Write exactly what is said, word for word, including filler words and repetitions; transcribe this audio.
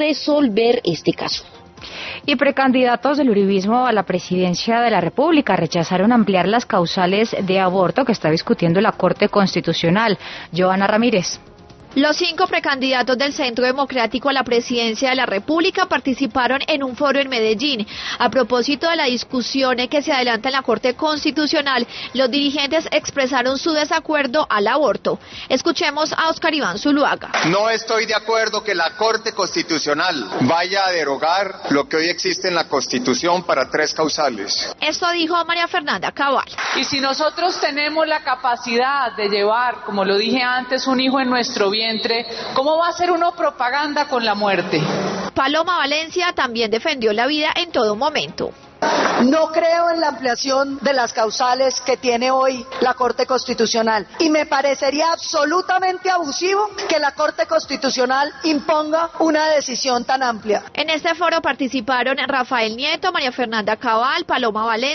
resolver este caso. Y precandidatos del uribismo a la presidencia de la República rechazaron ampliar las causales de aborto que está discutiendo la Corte Constitucional. Joana Ramírez. Los cinco precandidatos del Centro Democrático a la presidencia de la República participaron en un foro en Medellín. A propósito de la discusión que se adelanta en la Corte Constitucional, los dirigentes expresaron su desacuerdo al aborto. Escuchemos a Oscar Iván Zuluaga. No estoy de acuerdo que la Corte Constitucional vaya a derogar lo que hoy existe en la Constitución para tres causales. Esto dijo María Fernanda Cabal. Y si nosotros tenemos la capacidad de llevar, como lo dije antes, un hijo en nuestro vientre, ¿cómo va a hacer uno propaganda con la muerte? Paloma Valencia también defendió la vida en todo momento. No creo en la ampliación de las causales que tiene hoy la Corte Constitucional y me parecería absolutamente abusivo que la Corte Constitucional imponga una decisión tan amplia. En este foro participaron Rafael Nieto, María Fernanda Cabal, Paloma Valencia,